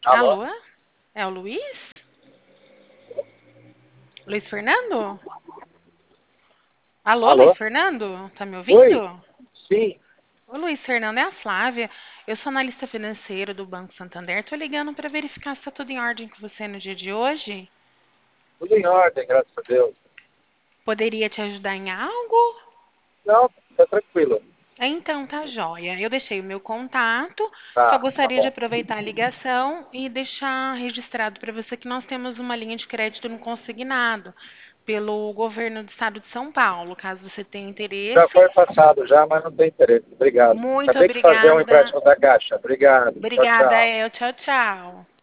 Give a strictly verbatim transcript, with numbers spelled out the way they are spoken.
Alô? Alô? É o Luiz? Luiz Fernando? Alô, Luiz Alô? Fernando? Tá me Oi? ouvindo? Sim, Ô, Luiz Fernando, é a Flávia. Eu sou analista financeiro do Banco Santander. Tô ligando para verificar se tá tudo em ordem com você no dia de hoje. tudo em ordem, graças a Deus. Poderia te ajudar em algo? Não, tá tranquilo. Então tá joia. Eu deixei o meu contato. Só Tá, tá gostaria de bom. aproveitar a ligação e deixar registrado para você que nós temos uma linha de crédito no consignado pelo governo do estado de São Paulo. Caso você tenha Já interesse, foi passado já, mas não tem interesse. Obrigado. muito Acabei de fazer um obrigada. empréstimo da Caixa. Obrigado. Tchau, Obrigada, tchau. El. Tchau, tchau.